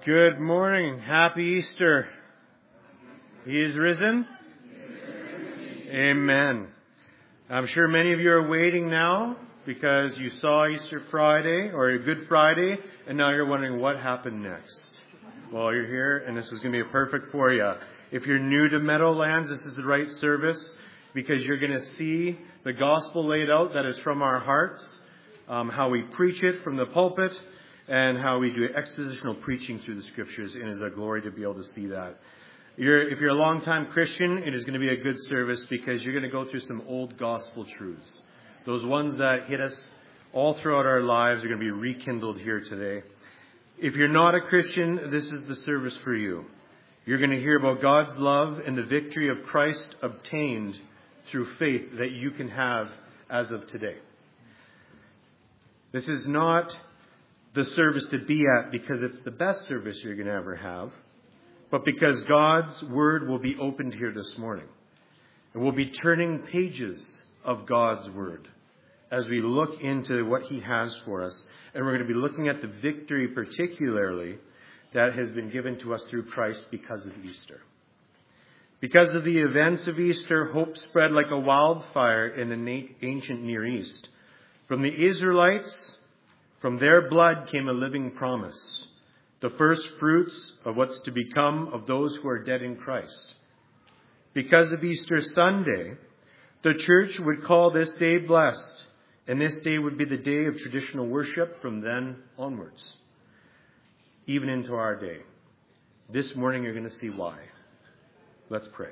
Good morning. Happy Easter. He is risen. Amen. I'm sure many of you are waiting now because you saw Easter Friday or Good Friday, and now you're wondering what happened next. Well, you're here, and this is going to be perfect for you. If you're new to Meadowlands, this is the right service because you're going to see the gospel laid out that is from our hearts, how we preach it from the pulpit, and how we do expositional preaching through the Scriptures. And it is a glory to be able to see that. If you're a long-time Christian, it is going to be a good service because you're going to go through some old gospel truths. Those ones that hit us all throughout our lives are going to be rekindled here today. If you're not a Christian, this is the service for you. You're going to hear about God's love and the victory of Christ obtained through faith that you can have as of today. This is not the service to be at because it's the best service you're going to ever have, but because God's Word will be opened here this morning. And we'll be turning pages of God's Word as we look into what He has for us. And we're going to be looking at the victory particularly that has been given to us through Christ because of Easter. Because of the events of Easter, hope spread like a wildfire in the ancient Near East. From the Israelites, from their blood came a living promise, the first fruits of what's to become of those who are dead in Christ. Because of Easter Sunday, the church would call this day blessed, and this day would be the day of traditional worship from then onwards, even into our day. This morning you're going to see why. Let's pray.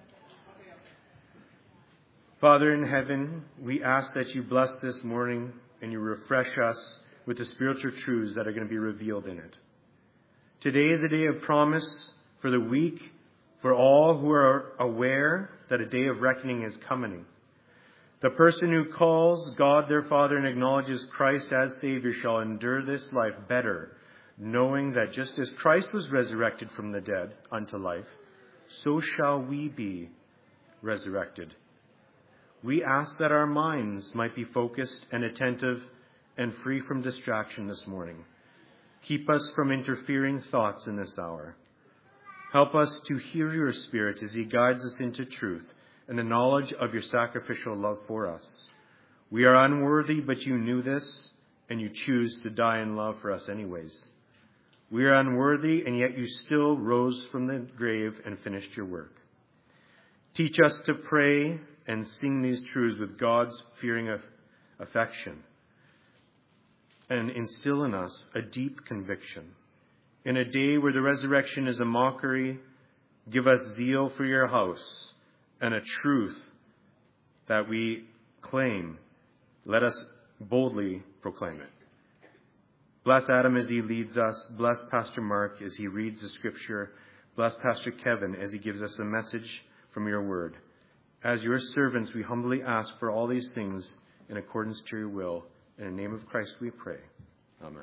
Father in heaven, we ask that you bless this morning and you refresh us with the spiritual truths that are going to be revealed in it. Today is a day of promise for the weak, for all who are aware that a day of reckoning is coming. The person who calls God their Father and acknowledges Christ as Savior shall endure this life better, knowing that just as Christ was resurrected from the dead unto life, so shall we be resurrected. We ask that our minds might be focused and attentive and free from distraction this morning. Keep us from interfering thoughts in this hour. Help us to hear your Spirit as He guides us into truth and the knowledge of your sacrificial love for us. We are unworthy, but you knew this, and you choose to die in love for us anyways. We are unworthy, and yet you still rose from the grave and finished your work. Teach us to pray and sing these truths with God's fearing affection, and instill in us a deep conviction. In a day where the resurrection is a mockery, give us zeal for your house and a truth that we claim. Let us boldly proclaim it. Bless Adam as he leads us. Bless Pastor Mark as he reads the Scripture. Bless Pastor Kevin as he gives us a message from your word. As your servants, we humbly ask for all these things in accordance to your will. In the name of Christ we pray. Amen.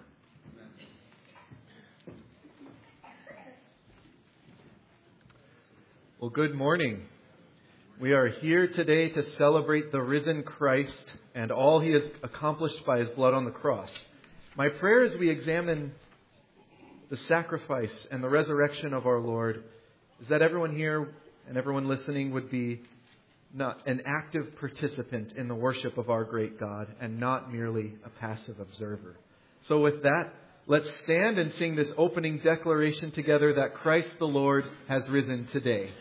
Well, good morning. We are here today to celebrate the risen Christ and all He has accomplished by His blood on the cross. My prayer as we examine the sacrifice and the resurrection of our Lord is that everyone here and everyone listening would be not an active participant in the worship of our great God and not merely a passive observer. So with that, let's stand and sing this opening declaration together that Christ the Lord has risen today.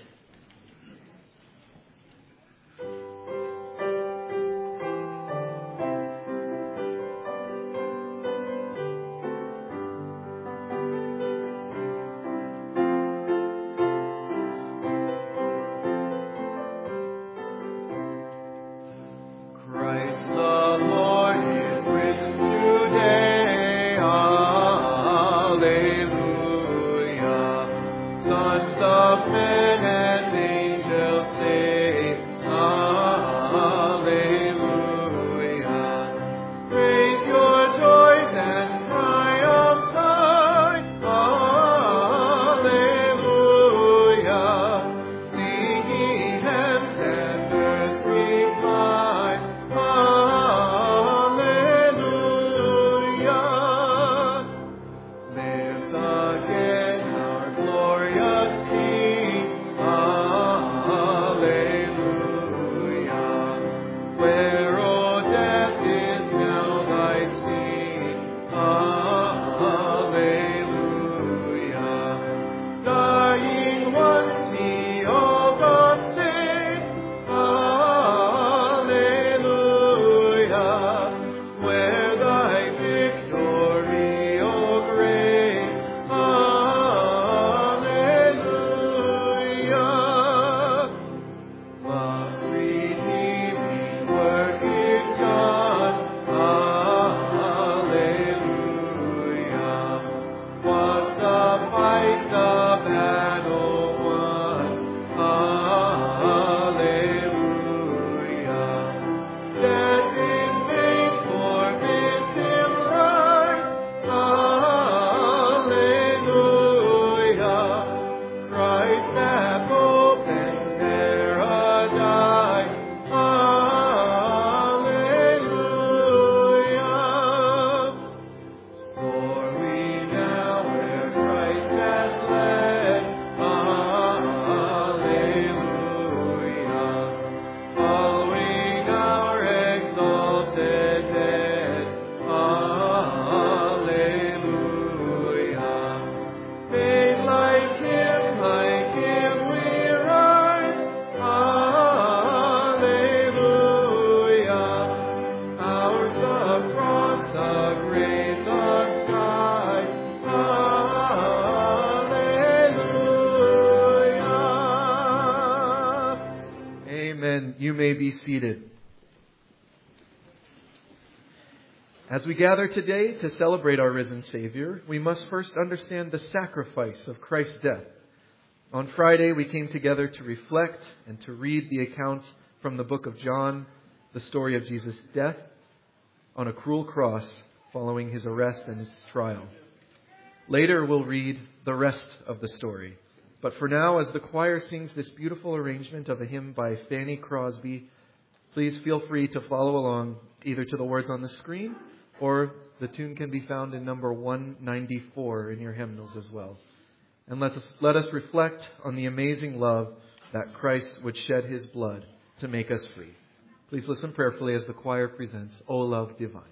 Sons of men be seated. As we gather today to celebrate our risen Savior, we must first understand the sacrifice of Christ's death. On Friday, we came together to reflect and to read the account from the book of John, the story of Jesus' death on a cruel cross following his arrest and his trial. Later, we'll read the rest of the story. But for now, as the choir sings this beautiful arrangement of a hymn by Fanny Crosby, please feel free to follow along either to the words on the screen or the tune can be found in number 194 in your hymnals as well. And let us reflect on the amazing love that Christ would shed his blood to make us free. Please listen prayerfully as the choir presents, O Love Divine.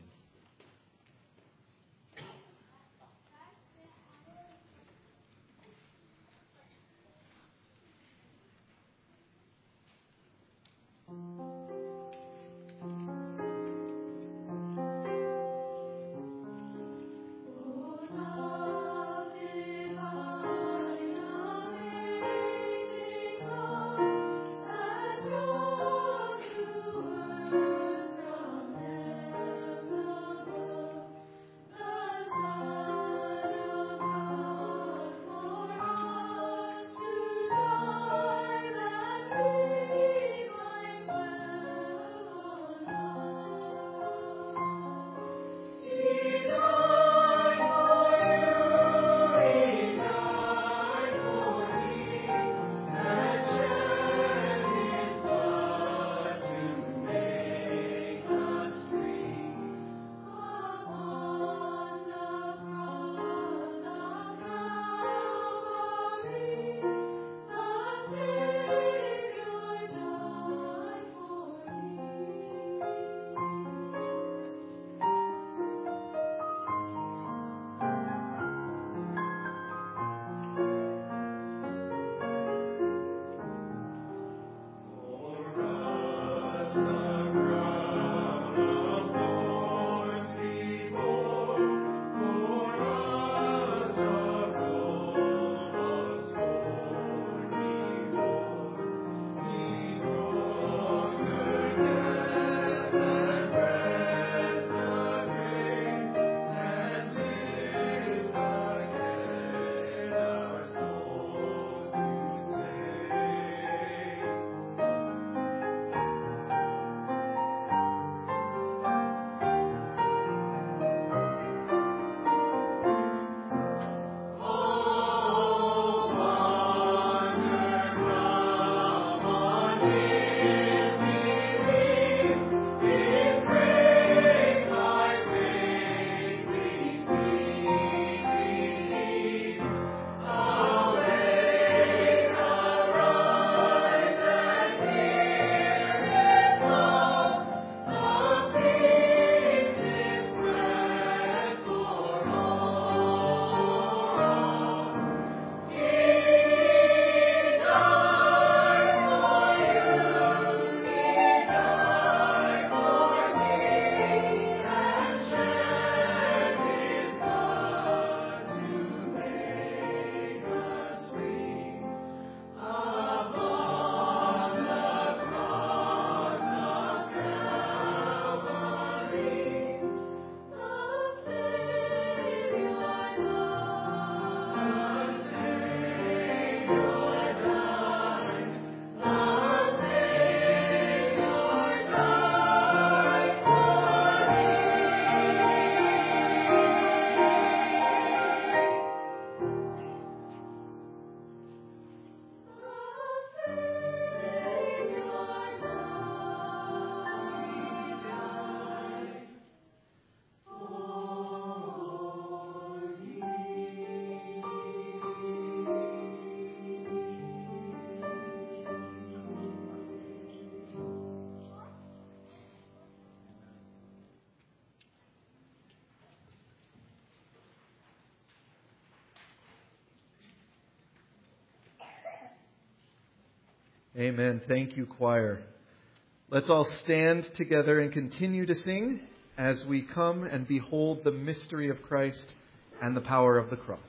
Amen. Thank you, choir. Let's all stand together and continue to sing as we come and behold the mystery of Christ and the power of the cross.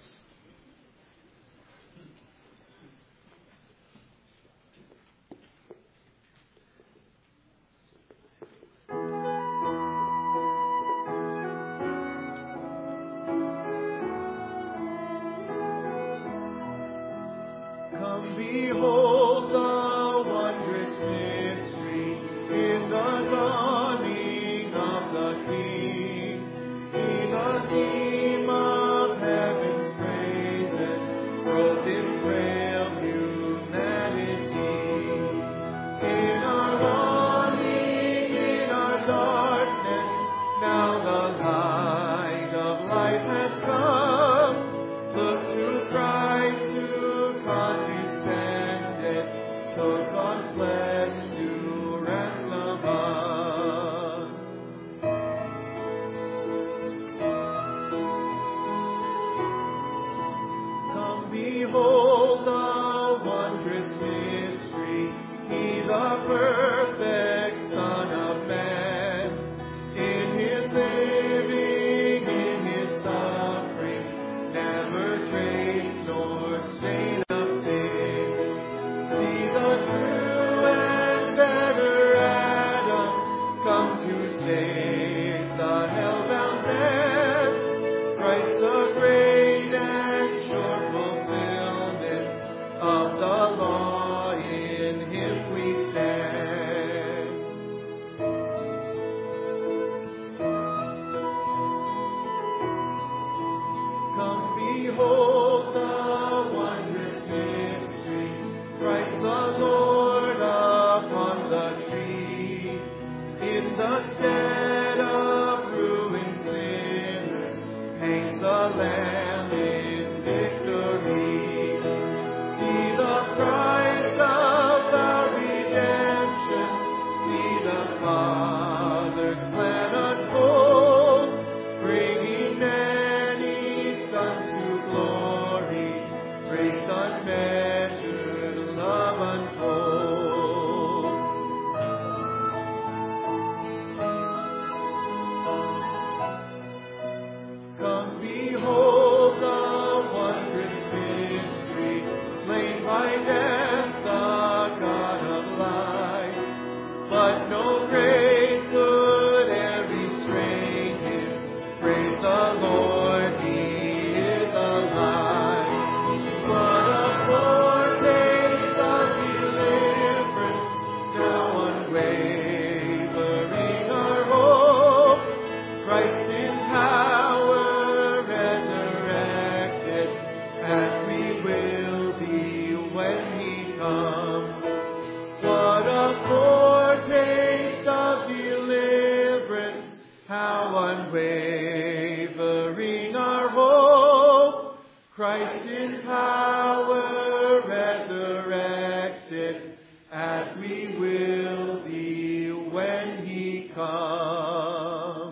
Come behold the wondrous mystery, Christ the Lord upon the tree. In the stead of ruined sinners hangs the Lamb in victory. See the price of our redemption, see the Father's plan unfold, bringing many sons to glory, grace unmeasured, love untold. Come behold the wondrous mystery, slain by death, the God of life. But no grave could e'er restrain him. Praise the Lord, he is alive. What a foretaste of deliverance, now unwavering our hope. Christ in power resurrected, as we will be when he comes. What a foretaste of deliverance, how unwavering our hope. Christ in power resurrected, as we will be when he comes.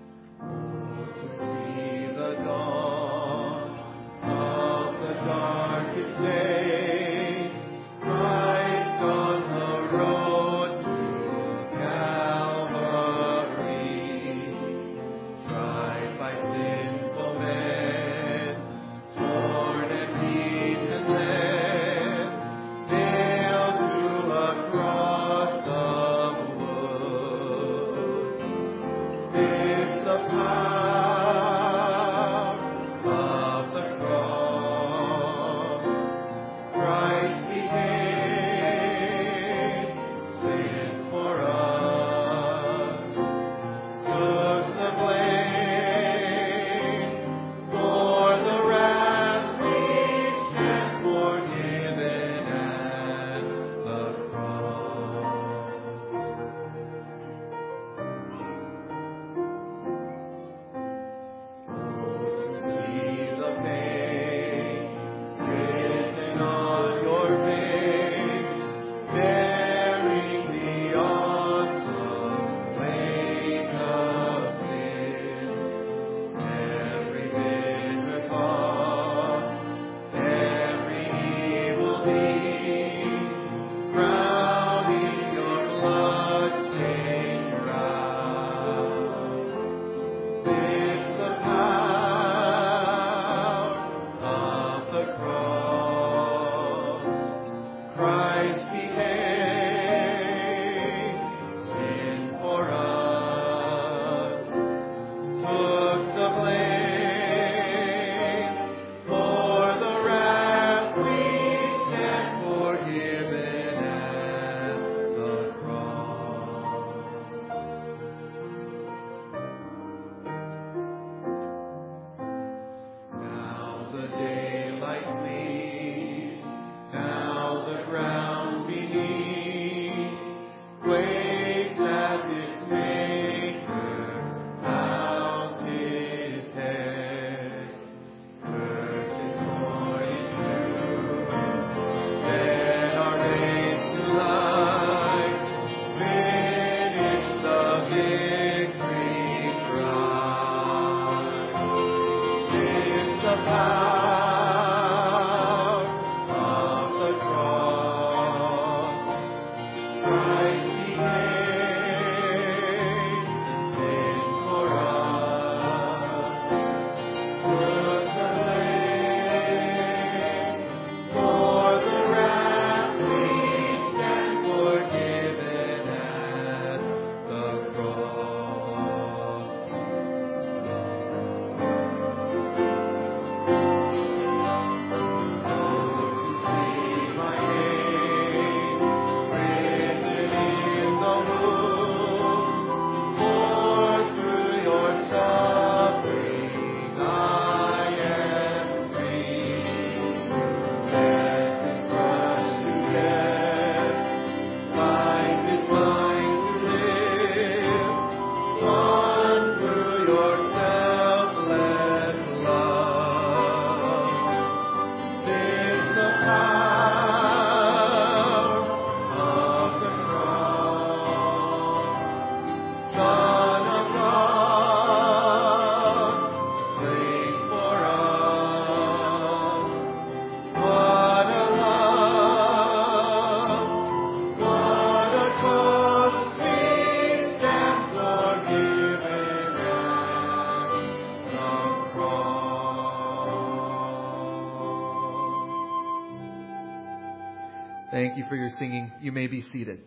See the dawn of the dark Thank you for your singing. You may be seated.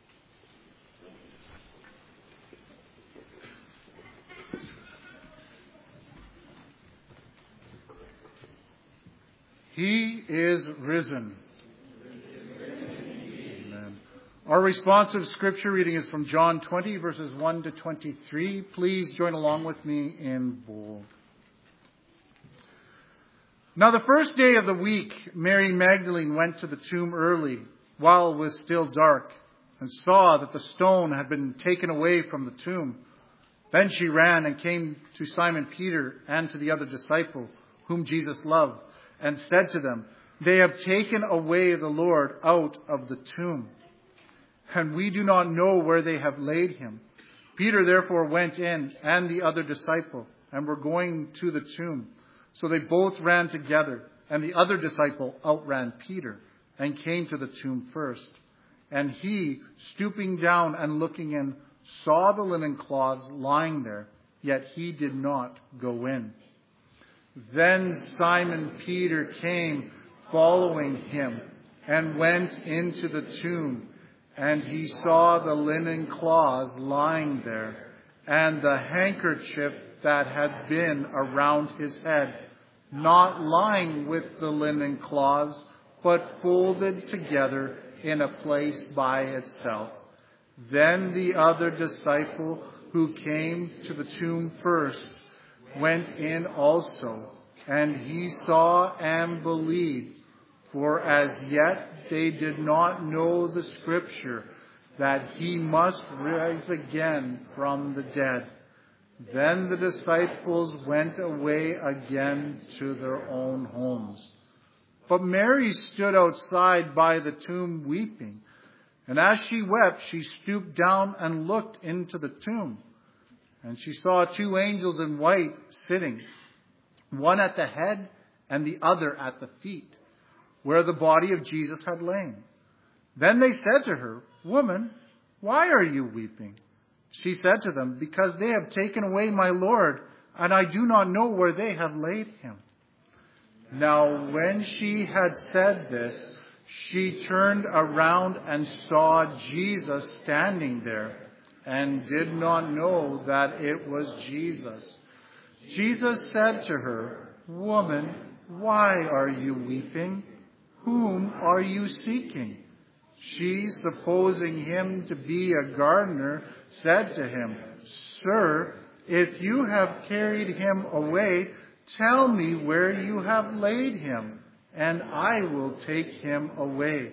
He is risen. Amen. Our responsive scripture reading is from John 20, verses 1 to 23. Please join along with me in bold. Now the first day of the week, Mary Magdalene went to the tomb early, while it was still dark, and saw that the stone had been taken away from the tomb. Then she ran and came to Simon Peter and to the other disciple, whom Jesus loved, and said to them, "They have taken away the Lord out of the tomb, and we do not know where they have laid him." Peter therefore went in, and the other disciple, and were going to the tomb. So they both ran together, and the other disciple outran Peter, and came to the tomb first. And he, stooping down and looking in, saw the linen cloths lying there, yet he did not go in. Then Simon Peter came, following him, and went into the tomb, and he saw the linen cloths lying there, and the handkerchief that had been around his head, not lying with the linen cloths, but folded together in a place by itself. Then the other disciple, who came to the tomb first, went in also, and he saw and believed, for as yet they did not know the scripture, that he must rise again from the dead. Then the disciples went away again to their own homes. But Mary stood outside by the tomb weeping. And as she wept, she stooped down and looked into the tomb. And she saw two angels in white sitting, one at the head and the other at the feet, where the body of Jesus had lain. Then they said to her, "Woman, why are you weeping?" She said to them, "Because they have taken away my Lord, and I do not know where they have laid him." Now when she had said this, she turned around and saw Jesus standing there, and did not know that it was Jesus. Jesus said to her, "Woman, why are you weeping? Whom are you seeking?" She, supposing him to be a gardener, said to him, "Sir, if you have carried him away, tell me where you have laid him, and I will take him away."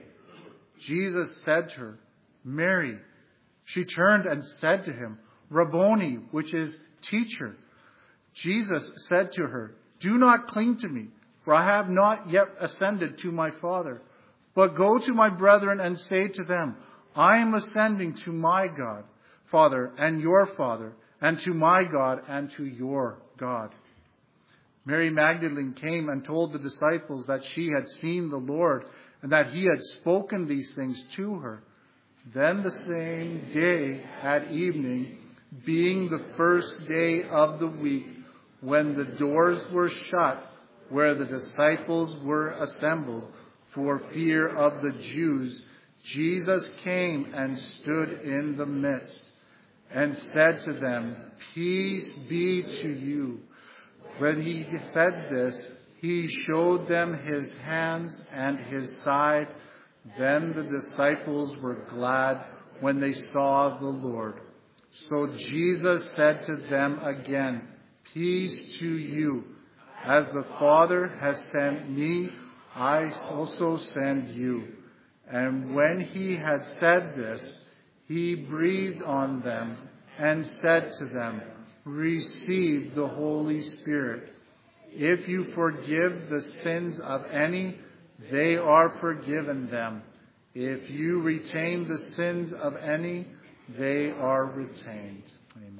Jesus said to her, "Mary." She turned and said to him, "Rabboni," which is teacher. Jesus said to her, "Do not cling to me, for I have not yet ascended to my Father. But go to my brethren and say to them, I am ascending to my God, Father, and your Father, and to my God and to your God." Mary Magdalene came and told the disciples that she had seen the Lord, and that he had spoken these things to her. Then the same day at evening, being the first day of the week, when the doors were shut, where the disciples were assembled, for fear of the Jews, Jesus came and stood in the midst, and said to them, "Peace be to you." When he said this, he showed them his hands and his side. Then the disciples were glad when they saw the Lord. So Jesus said to them again, "Peace to you. As the Father has sent me, I also send you." And when he had said this, he breathed on them and said to them, "Receive the Holy Spirit. If you forgive the sins of any, they are forgiven them. If you retain the sins of any, they are retained." Amen.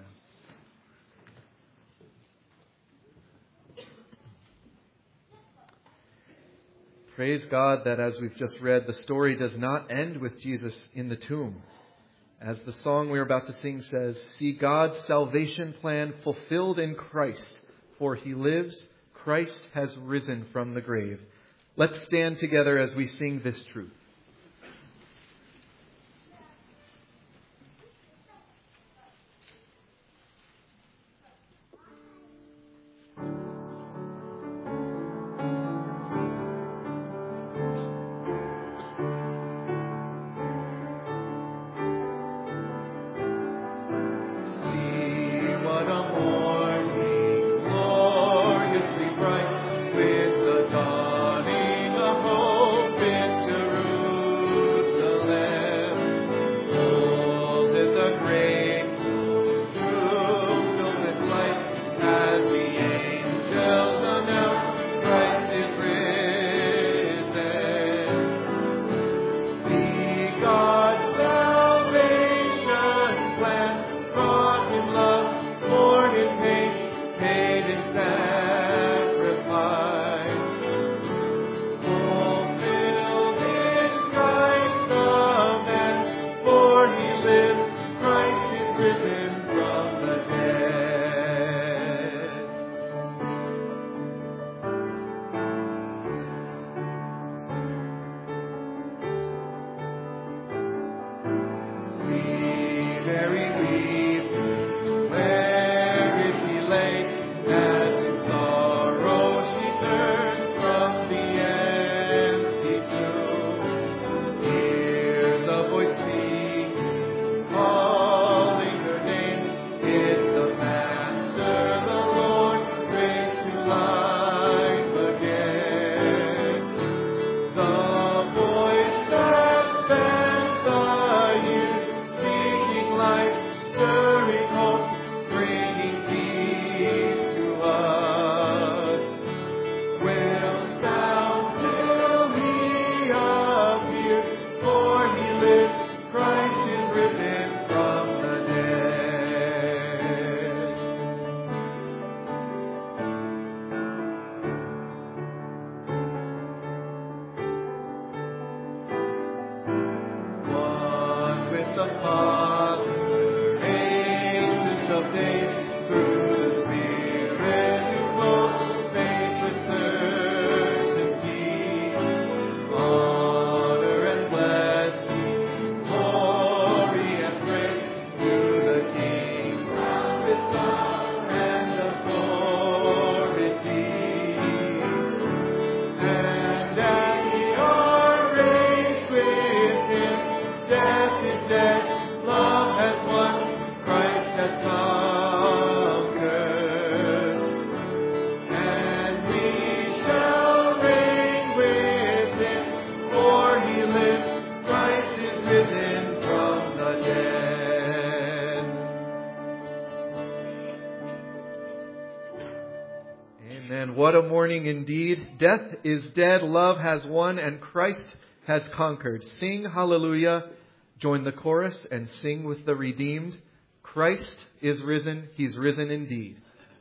Praise God that as we've just read, the story does not end with Jesus in the tomb. As the song we're about to sing says, "See God's salvation plan fulfilled in Christ, for he lives, Christ has risen from the grave." Let's stand together as we sing this truth. Amen. What a morning indeed. Death is dead, love has won, and Christ has conquered. Sing hallelujah. Join the chorus and sing with the redeemed. Christ is risen. He's risen indeed.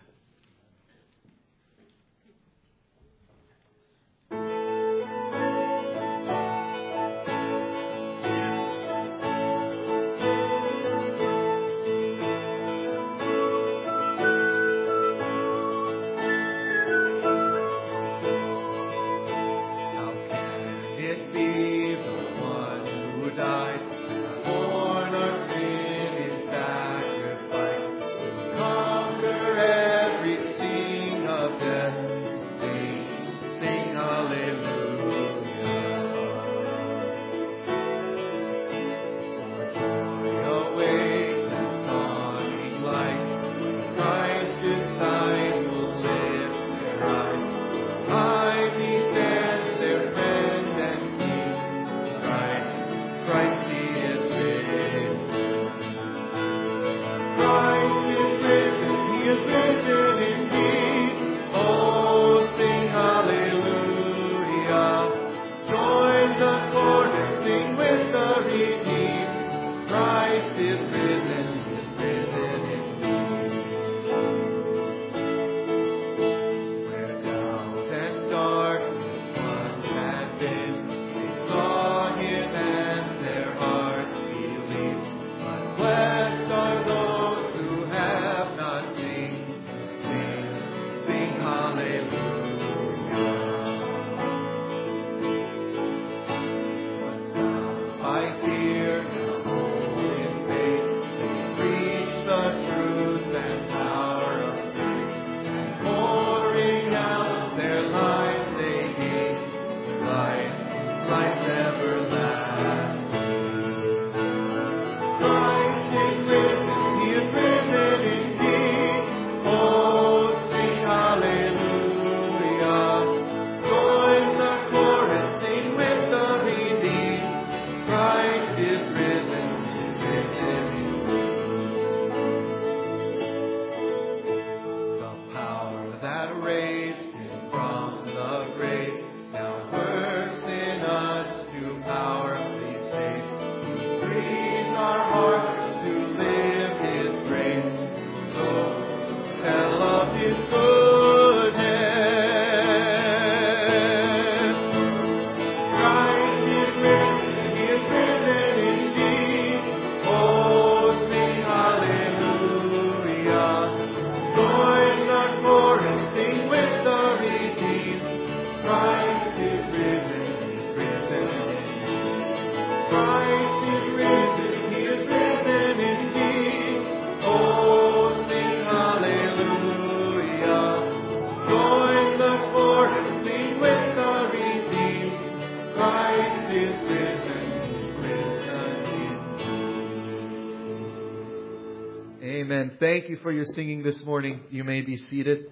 Amen. Thank you for your singing this morning. You may be seated.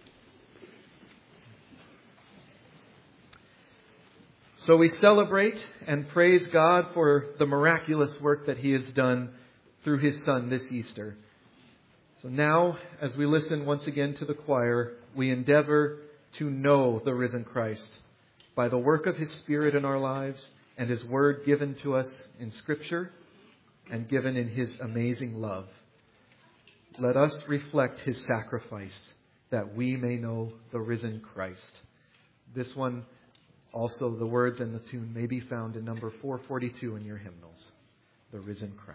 So we celebrate and praise God for the miraculous work that He has done through His Son this Easter. So now, as we listen once again to the choir, we endeavor to know the risen Christ by the work of His Spirit in our lives and His Word given to us in Scripture and given in His amazing love. Let us reflect His sacrifice that we may know the risen Christ. This one, also the words and the tune may be found in number 442 in your hymnals. The risen Christ.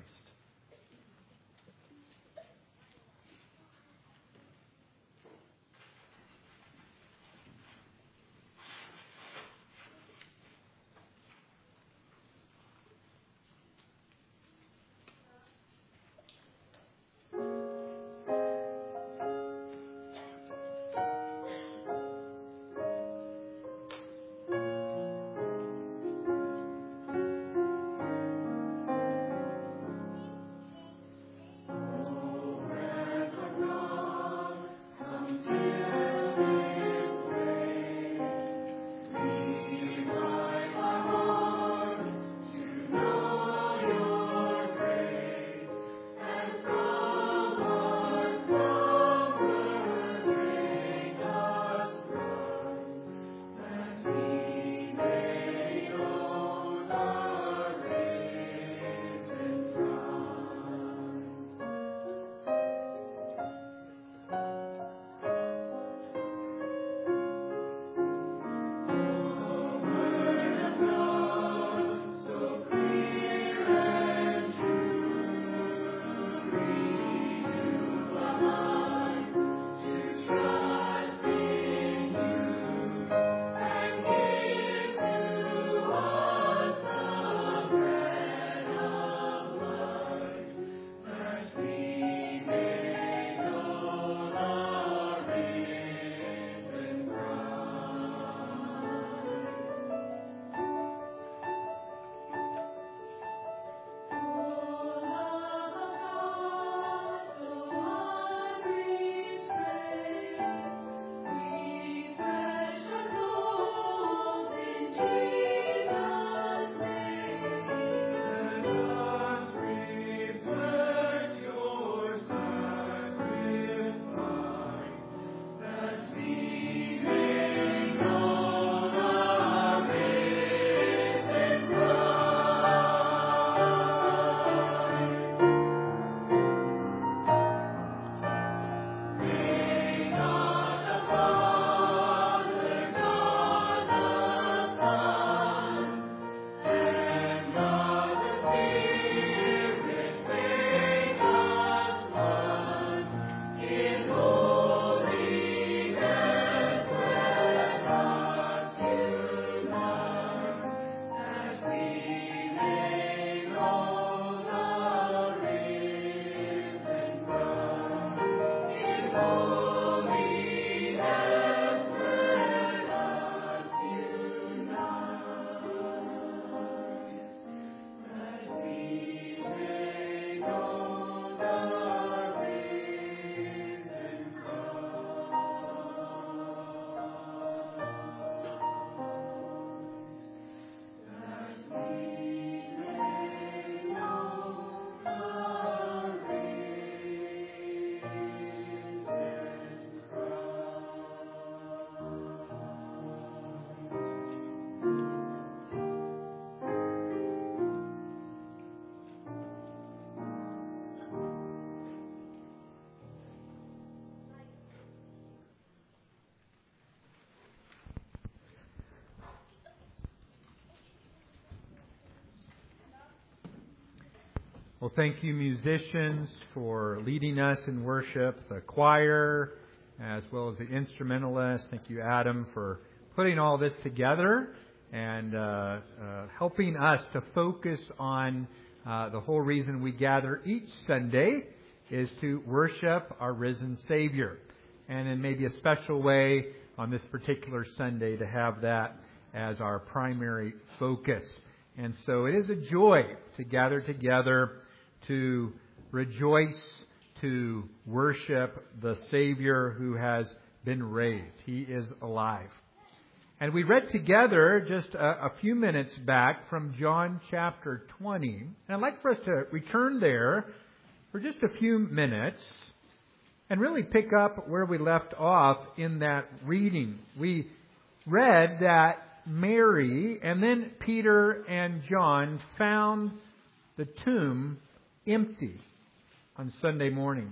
Well, thank you, musicians, for leading us in worship, the choir, as well as the instrumentalists. Thank you, Adam, for putting all this together and helping us to focus on the whole reason we gather each Sunday is to worship our risen Savior. And in maybe a special way on this particular Sunday to have that as our primary focus. And so it is a joy to gather together, to rejoice, to worship the Savior who has been raised. He is alive. And we read together just a few minutes back from John chapter 20. And I'd like for us to return there for just a few minutes and really pick up where we left off in that reading. We read that Mary and then Peter and John found the tomb empty on Sunday morning.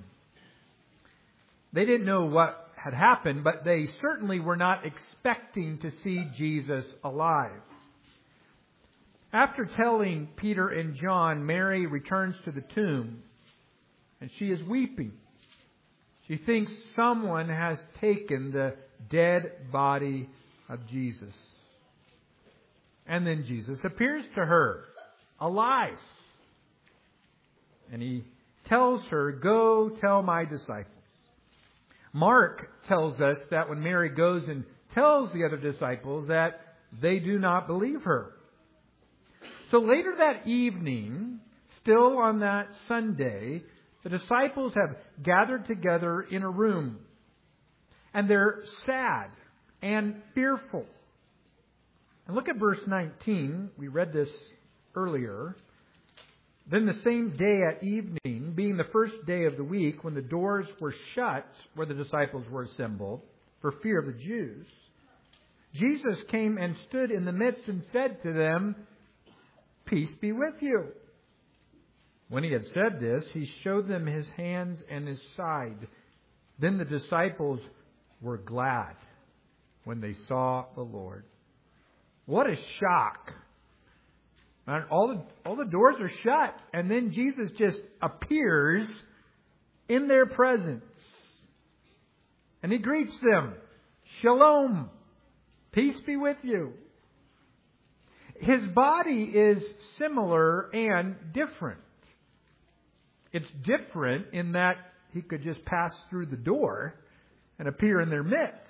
They didn't know what had happened, but they certainly were not expecting to see Jesus alive. After telling Peter and John, Mary returns to the tomb and she is weeping. She thinks someone has taken the dead body of Jesus. And then Jesus appears to her, alive. And He tells her, "Go tell my disciples." Mark tells us that when Mary goes and tells the other disciples that they do not believe her. So later that evening, still on that Sunday, the disciples have gathered together in a room. And they're sad and fearful. And look at verse 19. We read this earlier. Then the same day at evening, being the first day of the week, when the doors were shut where the disciples were assembled for fear of the Jews, Jesus came and stood in the midst and said to them, "Peace be with you." When He had said this, He showed them His hands and His side. Then the disciples were glad when they saw the Lord. What a shock. All the doors are shut, and then Jesus just appears in their presence. And He greets them. Shalom. Peace be with you. His body is similar and different. It's different in that He could just pass through the door and appear in their midst.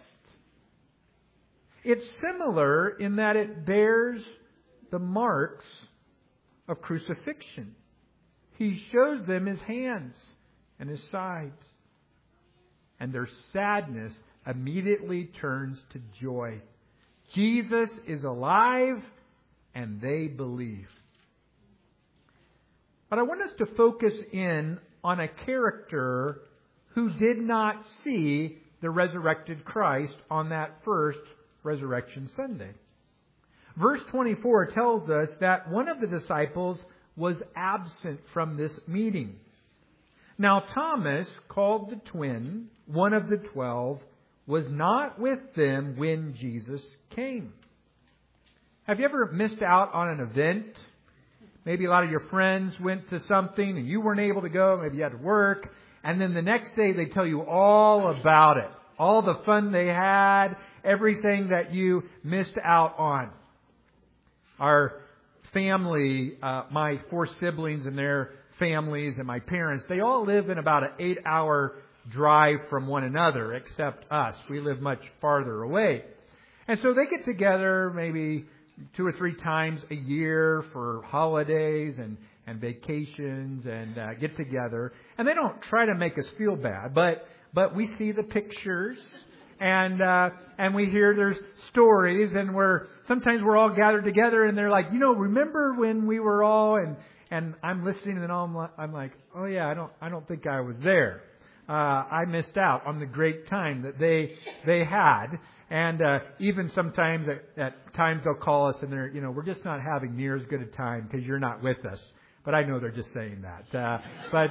It's similar in that it bears the marks of crucifixion. He shows them His hands and His sides. And their sadness immediately turns to joy. Jesus is alive and they believe. But I want us to focus in on a character who did not see the resurrected Christ on that first Resurrection Sunday. Verse 24 tells us that one of the disciples was absent from this meeting. Now Thomas, called the twin, one of the 12, was not with them when Jesus came. Have you ever missed out on an event? Maybe a lot of your friends went to something and you weren't able to go. Maybe you had to work. And then the next day they tell you all about it. All the fun they had. Everything that you missed out on. Our family, my 4 siblings and their families and my parents, they all live in about an 8-hour drive from one another, except us. We live much farther away. And so they get together maybe 2 or 3 times a year for holidays and vacations and get together. And they don't try to make us feel bad, but we see the pictures. And we hear there's stories, and sometimes we're all gathered together, and they're like, remember when we were all, and I'm listening, and I'm like, oh yeah, I don't think I was there. I missed out on the great time that they had, and even sometimes at times they'll call us, and they're, we're just not having near as good a time because you're not with us. But I know they're just saying that. But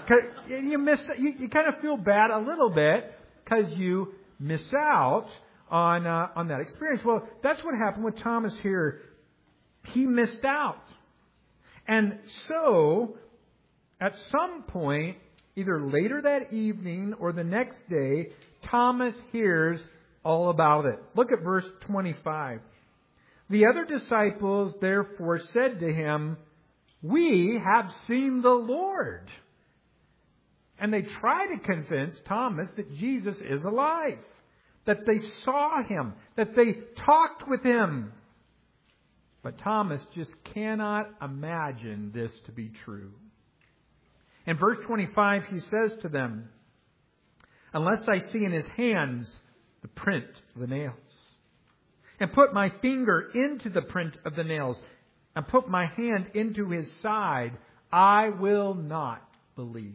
you kind of feel bad a little bit because you miss out on that experience. Well, that's what happened with Thomas here. He missed out. And so At some point, either later that evening or the next day, Thomas hears all about it. Look at verse 25. The other disciples therefore said to him, "We have seen the Lord." And they try to convince Thomas that Jesus is alive, that they saw him, that they talked with him. But Thomas just cannot imagine this to be true. In verse 25, he says to them, "Unless I see in his hands the print of the nails, and put my finger into the print of the nails, and put my hand into his side, I will not believe."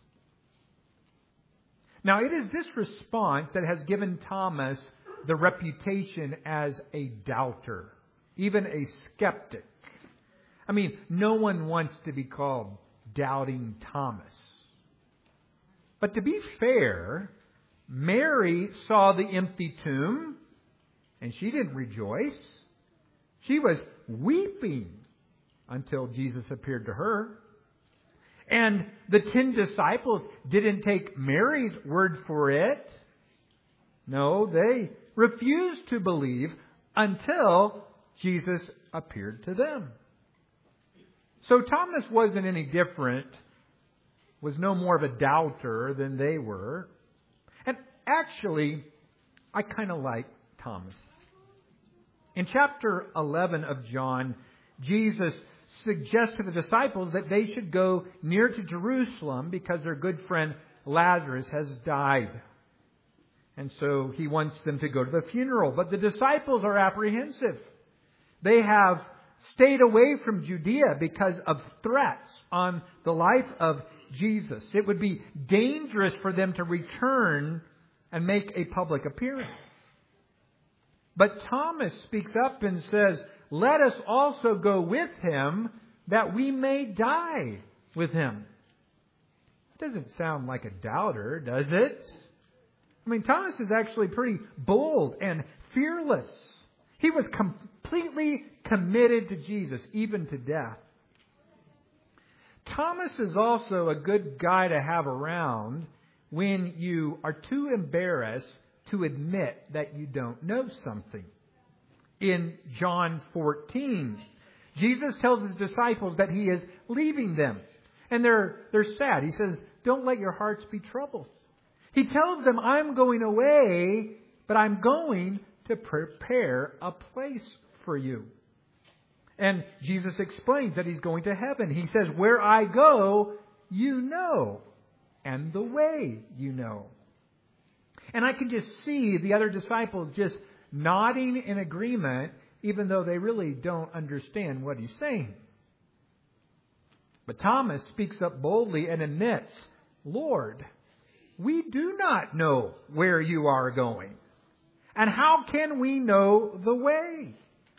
Now, it is this response that has given Thomas the reputation as a doubter, even a skeptic. I mean, no one wants to be called Doubting Thomas. But to be fair, Mary saw the empty tomb, and she didn't rejoice. She was weeping until Jesus appeared to her. And the 10 disciples didn't take Mary's word for it. No, they refused to believe until Jesus appeared to them. So Thomas wasn't any different, was no more of a doubter than they were. And actually, I kind of like Thomas. In chapter 11 of John, Jesus suggests to the disciples that they should go near to Jerusalem because their good friend Lazarus has died. And so he wants them to go to the funeral. But the disciples are apprehensive. They have stayed away from Judea because of threats on the life of Jesus. It would be dangerous for them to return and make a public appearance. But Thomas speaks up and says, "Let us also go with him that we may die with him." It doesn't sound like a doubter, does it? I mean, Thomas is actually pretty bold and fearless. He was completely committed to Jesus, even to death. Thomas is also a good guy to have around when you are too embarrassed to admit that you don't know something. In John 14, Jesus tells his disciples that he is leaving them. And they're sad. He says, "Don't let your hearts be troubled." He tells them, "I'm going away, but I'm going to prepare a place for you." And Jesus explains that he's going to heaven. He says, "Where I go, you know, and the way you know." And I can just see the other disciples just nodding in agreement, even though they really don't understand what he's saying. But Thomas speaks up boldly and admits, "Lord, we do not know where you are going. And how can we know the way?"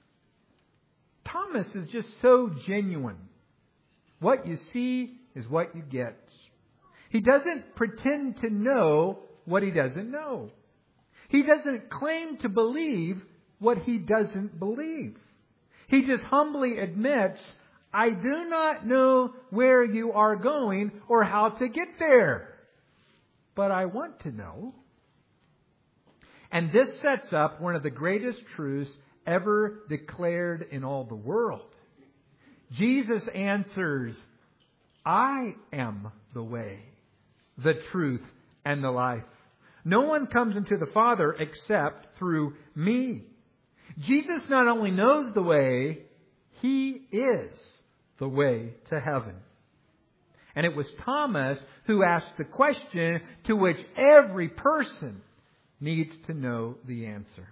Thomas is just so genuine. What you see is what you get. He doesn't pretend to know what he doesn't know. He doesn't claim to believe what he doesn't believe. He just humbly admits, "I do not know where you are going or how to get there, but I want to know." And this sets up one of the greatest truths ever declared in all the world. Jesus answers, "I am the way, the truth, and the life. No one comes into the Father except through me." Jesus not only knows the way, he is the way to heaven. And it was Thomas who asked the question to which every person needs to know the answer.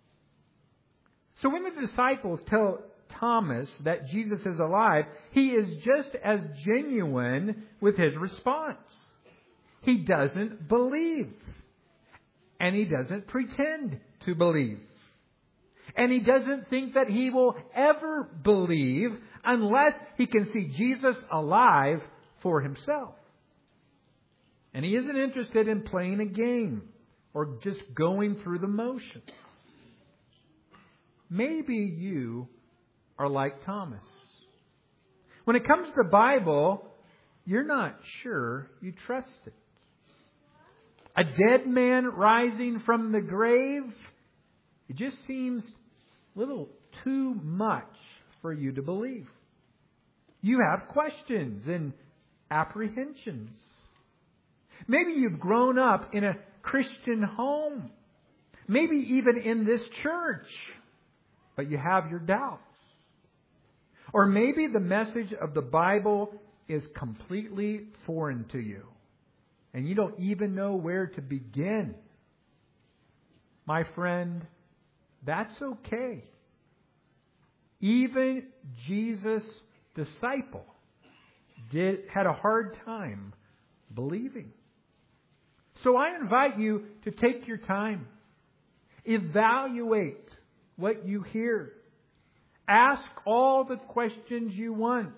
So when the disciples tell Thomas that Jesus is alive, he is just as genuine with his response. He doesn't believe. And he doesn't pretend to believe. And he doesn't think that he will ever believe unless he can see Jesus alive for himself. And he isn't interested in playing a game or just going through the motions. Maybe you are like Thomas. When it comes to the Bible, you're not sure you trust it. A dead man rising from the grave, it just seems a little too much for you to believe. You have questions and apprehensions. Maybe you've grown up in a Christian home. Maybe even in this church. But you have your doubts. Or maybe the message of the Bible is completely foreign to you. And you don't even know where to begin. My friend, that's okay. Even Jesus' disciple had a hard time believing. So I invite you to take your time. Evaluate what you hear. Ask all the questions you want.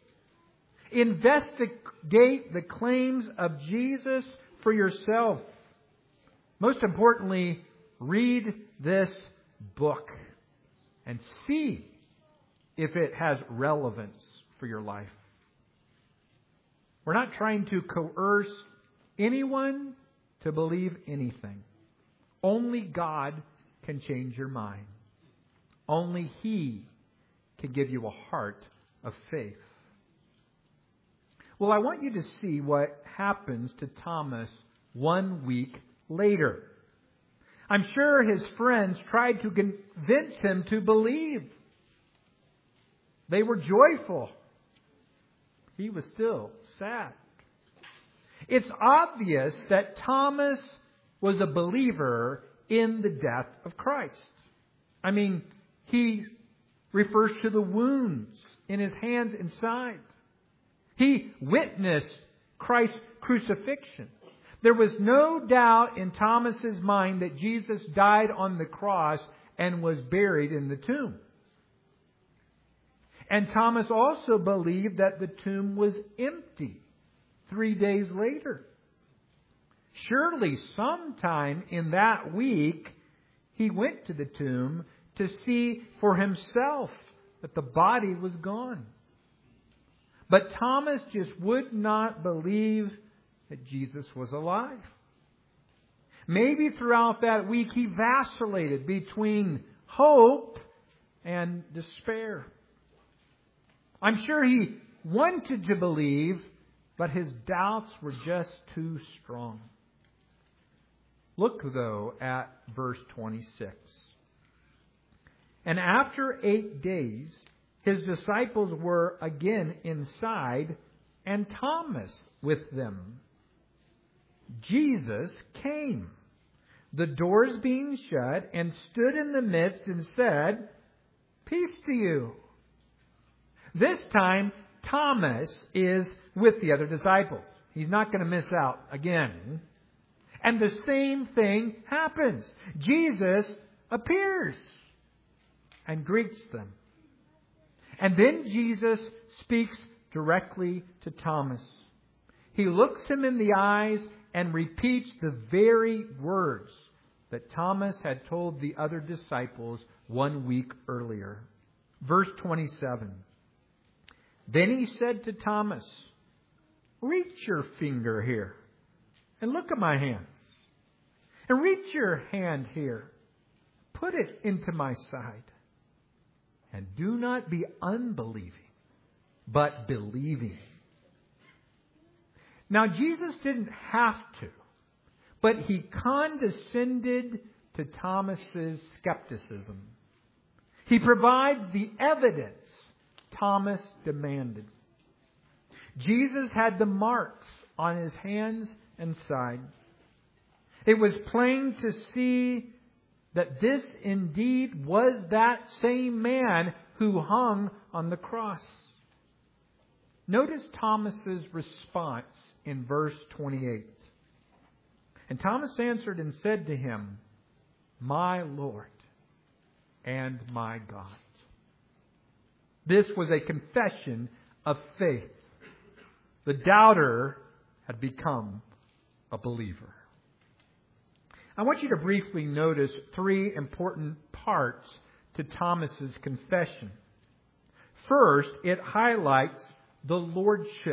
Investigate the claims of Jesus for yourself. Most importantly, read this book and see if it has relevance for your life. We're not trying to coerce anyone to believe anything. Only God can change your mind. Only He can give you a heart of faith. Well, I want you to see what happens to Thomas 1 week later. I'm sure his friends tried to convince him to believe. They were joyful. He was still sad. It's obvious that Thomas was a believer in the death of Christ. I mean, he refers to the wounds in his hands and side. He witnessed Christ's crucifixion. There was no doubt in Thomas's mind that Jesus died on the cross and was buried in the tomb. And Thomas also believed that the tomb was empty 3 days later. Surely sometime in that week, he went to the tomb to see for himself that the body was gone. But Thomas just would not believe that Jesus was alive. Maybe throughout that week he vacillated between hope and despair. I'm sure he wanted to believe, but his doubts were just too strong. Look, though, at verse 26. And after 8 days, his disciples were again inside, and Thomas with them. Jesus came, the doors being shut, and stood in the midst and said, "Peace to you." This time, Thomas is with the other disciples. He's not going to miss out again. And the same thing happens. Jesus appears and greets them. And then Jesus speaks directly to Thomas. He looks him in the eyes and repeats the very words that Thomas had told the other disciples 1 week earlier. Verse 27. Then he said to Thomas, "Reach your finger here and look at my hands. And reach your hand here. Put it into my side. And do not be unbelieving, but believing." Now, Jesus didn't have to, but he condescended to Thomas's skepticism. He provides the evidence Thomas demanded. Jesus had the marks on his hands and side. It was plain to see that this indeed was that same man who hung on the cross. Notice Thomas's response in verse 28. And Thomas answered and said to him, "My Lord and my God." This was a confession of faith. The doubter had become a believer. I want you to briefly notice 3 important parts to Thomas's confession. First, it highlights the lordship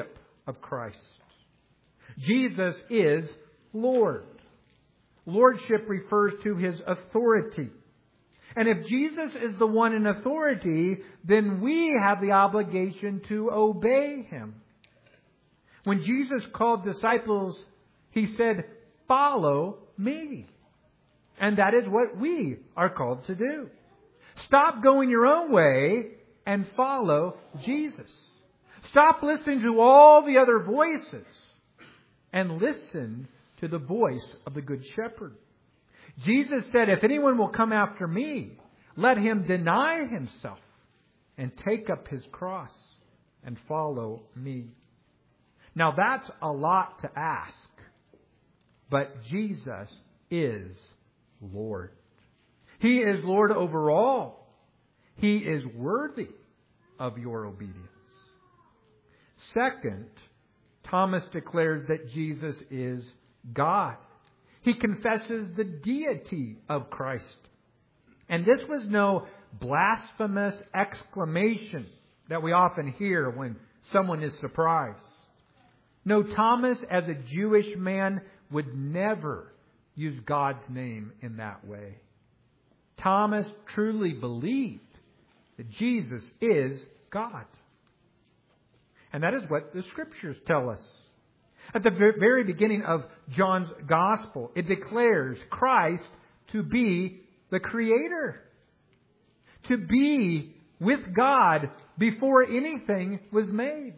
of Christ. Jesus is Lord. Lordship refers to His authority. And if Jesus is the one in authority, then we have the obligation to obey Him. When Jesus called disciples, He said, "Follow me." And that is what we are called to do. Stop going your own way and follow Jesus. Stop listening to all the other voices and listen to the voice of the Good Shepherd. Jesus said, "If anyone will come after me, let him deny himself and take up his cross and follow me." Now that's a lot to ask, but Jesus is Lord. He is Lord over all. He is worthy of your obedience. Second, Thomas declares that Jesus is God. He confesses the deity of Christ. And this was no blasphemous exclamation that we often hear when someone is surprised. No, Thomas, as a Jewish man, would never use God's name in that way. Thomas truly believed that Jesus is God. And that is what the Scriptures tell us. At the very beginning of John's Gospel, it declares Christ to be the Creator, to be with God before anything was made.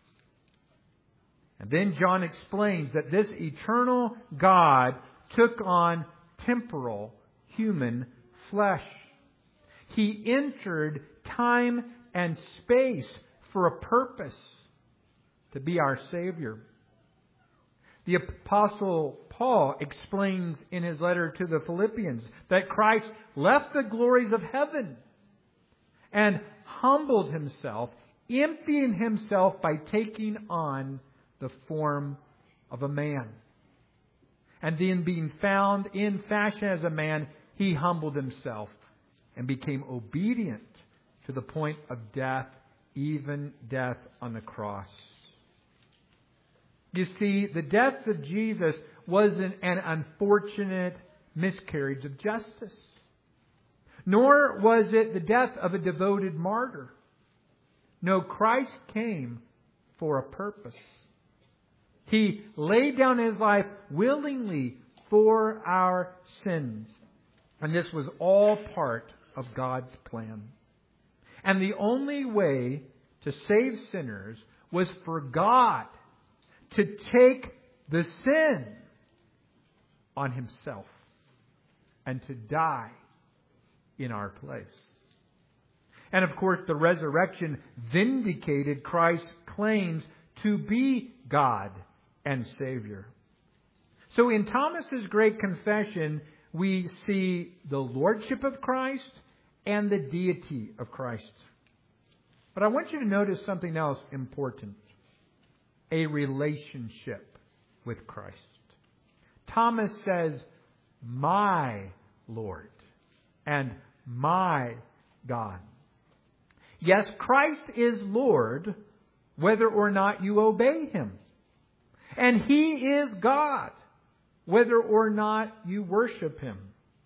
And then John explains that this eternal God took on temporal human flesh. He entered time and space for a purpose, to be our Savior. The Apostle Paul explains in his letter to the Philippians that Christ left the glories of heaven and humbled Himself, emptying Himself by taking on the form of a man. And then being found in fashion as a man, He humbled Himself and became obedient to the point of death, even death on the cross. You see, the death of Jesus wasn't an unfortunate miscarriage of justice. Nor was it the death of a devoted martyr. No, Christ came for a purpose. He laid down His life willingly for our sins. And this was all part of God's plan. And the only way to save sinners was for God to take the sin on Himself and to die in our place. And of course, the resurrection vindicated Christ's claims to be God and Savior. So in Thomas's great confession, we see the lordship of Christ and the deity of Christ. But I want you to notice something else important. A relationship with Christ. Thomas says, "My Lord and my God." Yes, Christ is Lord whether or not you obey Him. And He is God whether or not you worship Him.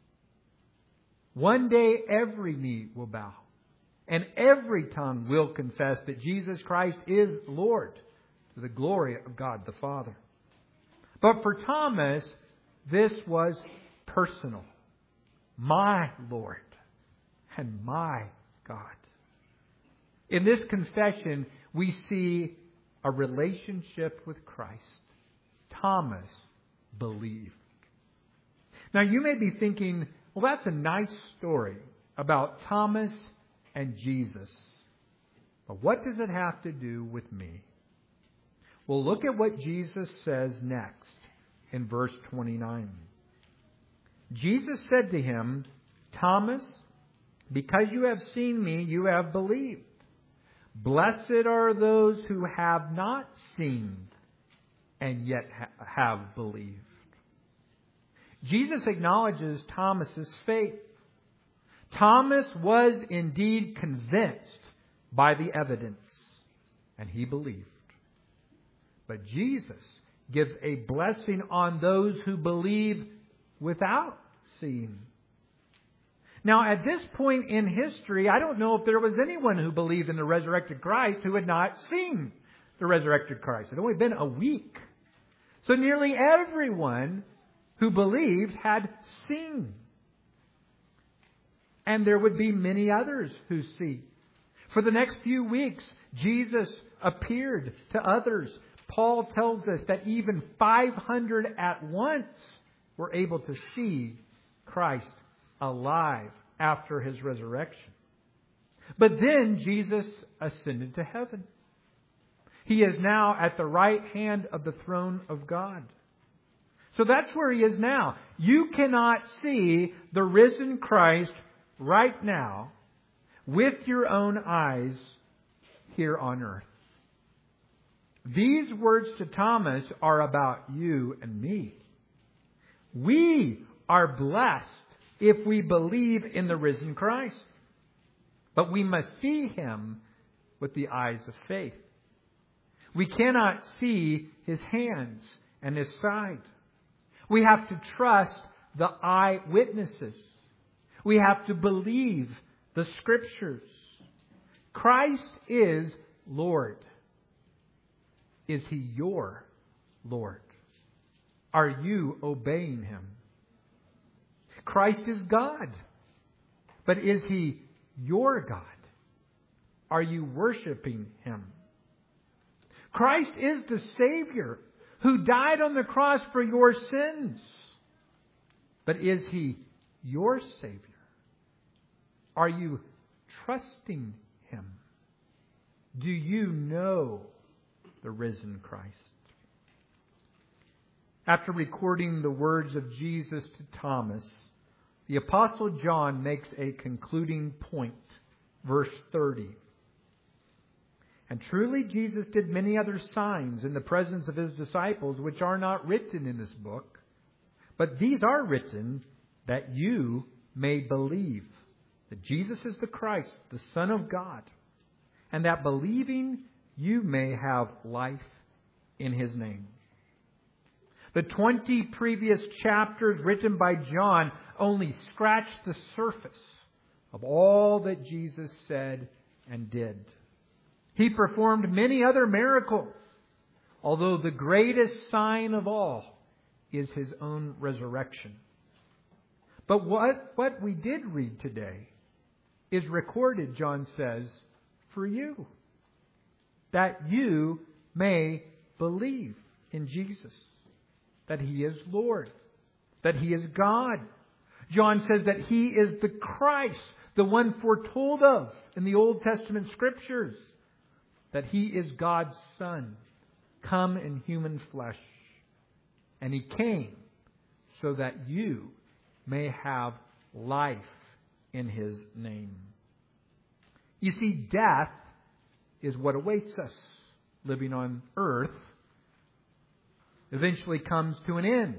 One day every knee will bow and every tongue will confess that Jesus Christ is Lord, to the glory of God the Father. But for Thomas, this was personal. My Lord and my God. In this confession, we see a relationship with Christ. Thomas believed. Now you may be thinking, well, that's a nice story about Thomas and Jesus. But what does it have to do with me? Well, look at what Jesus says next in verse 29. Jesus said to him, "Thomas, because you have seen me, you have believed. Blessed are those who have not seen and yet have believed." Jesus acknowledges Thomas's faith. Thomas was indeed convinced by the evidence, and he believed. But Jesus gives a blessing on those who believe without seeing. Now, at this point in history, I don't know if there was anyone who believed in the resurrected Christ who had not seen the resurrected Christ. It had only been a week. So nearly everyone who believed had seen. And there would be many others who see. For the next few weeks, Jesus appeared to others. Paul tells us that even 500 at once were able to see Christ alive after His resurrection. But then Jesus ascended to heaven. He is now at the right hand of the throne of God. So that's where He is now. You cannot see the risen Christ right now with your own eyes here on earth. These words to Thomas are about you and me. We are blessed if we believe in the risen Christ. But we must see Him with the eyes of faith. We cannot see His hands and His side. We have to trust the eyewitnesses. We have to believe the Scriptures. Christ is Lord. Is He your Lord? Are you obeying Him? Christ is God. But is He your God? Are you worshiping Him? Christ is the Savior who died on the cross for your sins. But is He your Savior? Are you trusting Him? Do you know the risen Christ? After recording the words of Jesus to Thomas, the Apostle John makes a concluding point. Verse 30. And truly Jesus did many other signs in the presence of His disciples, which are not written in this book. But these are written that you may believe that Jesus is the Christ, the Son of God, and that believing you may have life in His name. The 20 previous chapters written by John only scratch the surface of all that Jesus said and did. He performed many other miracles, although the greatest sign of all is His own resurrection. But what we did read today is recorded, John says, for you, that you may believe in Jesus, that He is Lord, that He is God. John says that He is the Christ, the one foretold of in the Old Testament Scriptures, that He is God's Son, come in human flesh. And He came so that you may have life in His name. You see, death is what awaits us living on earth. Eventually comes to an end.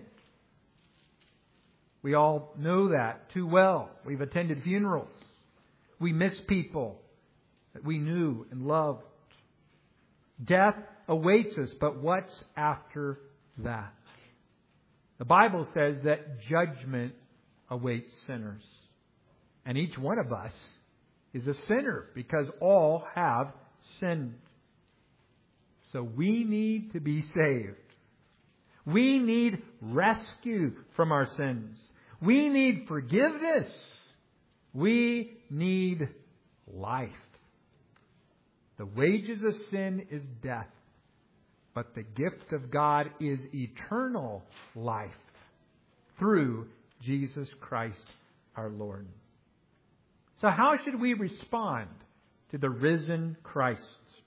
We all know that too well. We've attended funerals. We miss people that we knew and loved. Death awaits us, but what's after that? The Bible says that judgment awaits sinners. And each one of us is a sinner because all have sinned. So we need to be saved. We need rescue from our sins. We need forgiveness. We need life. The wages of sin is death, but the gift of God is eternal life through Jesus Christ our Lord. So how should we respond to the risen Christ?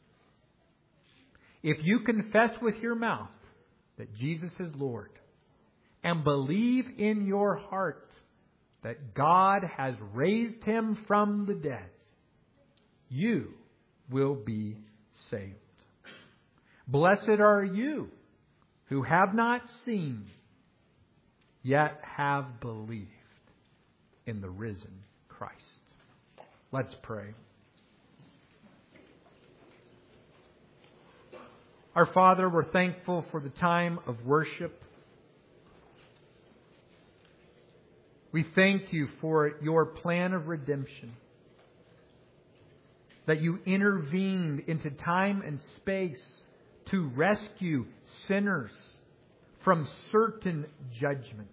If you confess with your mouth that Jesus is Lord and believe in your heart that God has raised Him from the dead, you will be saved. Blessed are you who have not seen, yet have believed in the risen Christ. Let's pray. Our Father, we're thankful for the time of worship. We thank you for your plan of redemption, that you intervened into time and space to rescue sinners from certain judgment.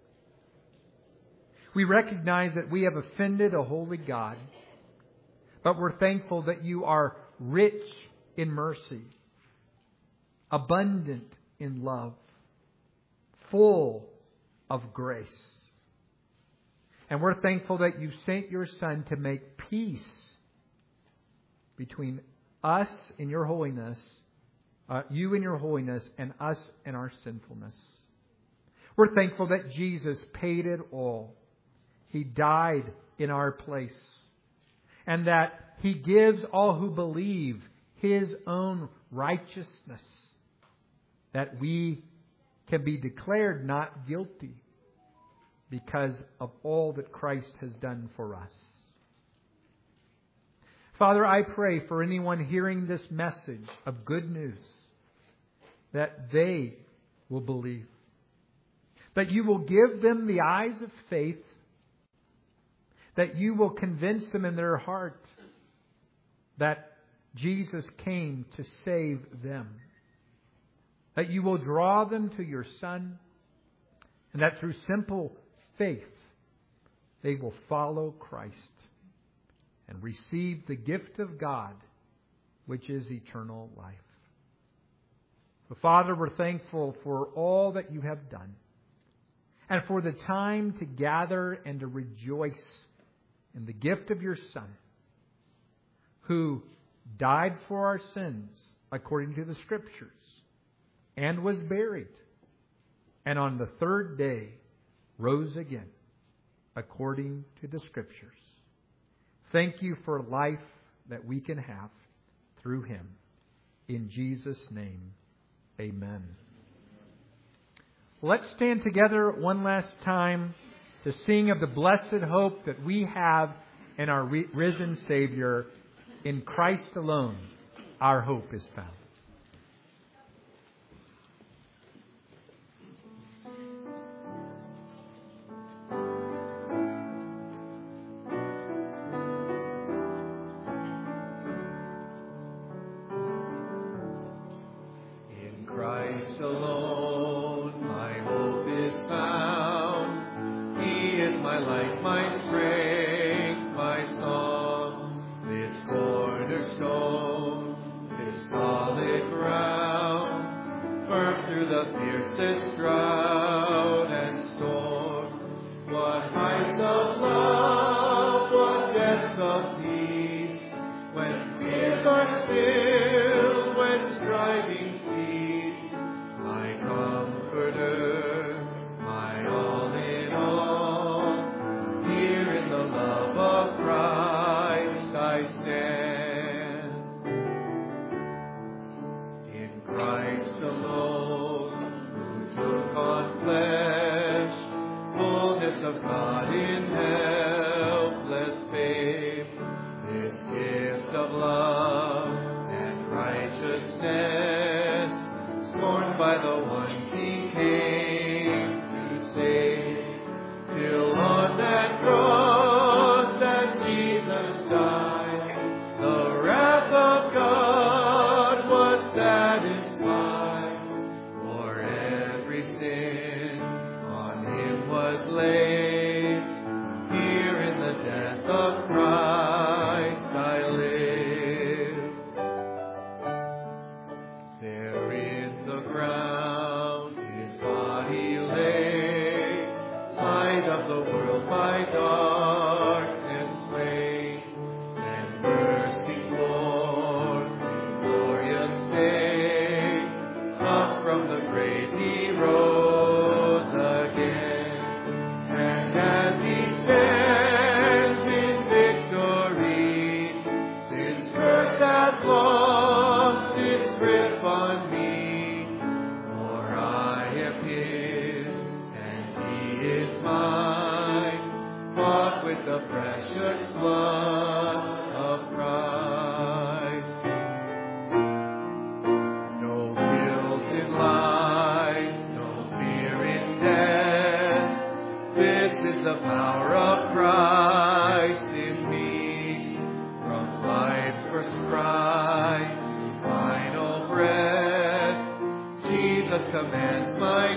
We recognize that we have offended a holy God, but we're thankful that you are rich in mercy, abundant in love, full of grace. And we're thankful that you sent your Son to make peace between us in your holiness, you in your holiness, and us in our sinfulness. We're thankful that Jesus paid it all. He died in our place. And that He gives all who believe His own righteousness, that we can be declared not guilty because of all that Christ has done for us. Father, I pray for anyone hearing this message of good news, that they will believe, that you will give them the eyes of faith, that you will convince them in their heart that Jesus came to save them, that you will draw them to your Son, and that through simple faith they will follow Christ and receive the gift of God, which is eternal life. So, Father, we're thankful for all that you have done, and for the time to gather and to rejoice in the gift of your Son, who died for our sins according to the Scriptures, and was buried, and on the third day rose again according to the Scriptures. Thank you for life that we can have through Him. In Jesus' name, amen. Let's stand together one last time to sing of the blessed hope that we have in our risen Savior. In Christ alone, our hope is found. No commands my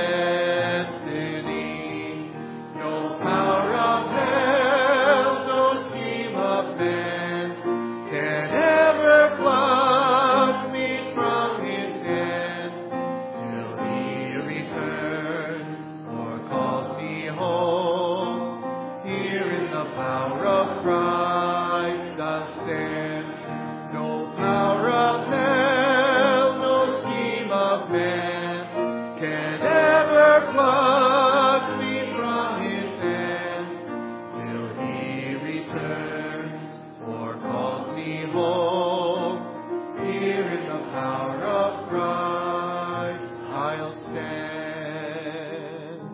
destiny. No power of hell, no scheme of man can ever pluck me from His hand till He returns or calls me home. Here in the power of Christ I'll stand. No power of hell, no scheme of man can ever pluck me from His hand till He returns or calls me home. Here in the power of Christ I'll stand.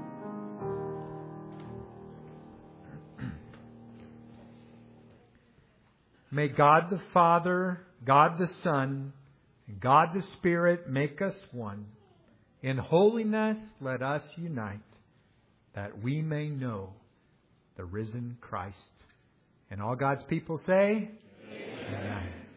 May God the Father, God the Son, and God the Spirit make us one. In holiness let us unite, that we may know the risen Christ. And all God's people say, Amen. Amen.